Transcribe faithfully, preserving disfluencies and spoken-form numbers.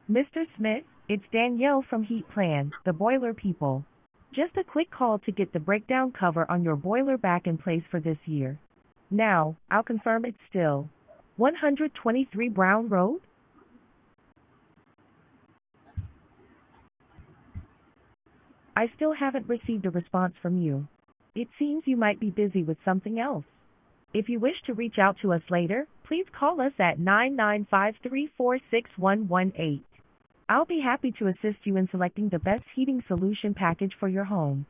Mister Smith, it's Danielle from Heat Plan, the boiler people. Just a quick call to get the breakdown cover on your boiler back in place for this year. Now, I'll confirm it's still one twenty-three Brown Road? I still haven't received a response from you. It seems you might be busy with something else. If you wish to reach out to us later, please call us at nine nine five three four six one one eight. I'll be happy to assist you in selecting the best heating solution package for your home.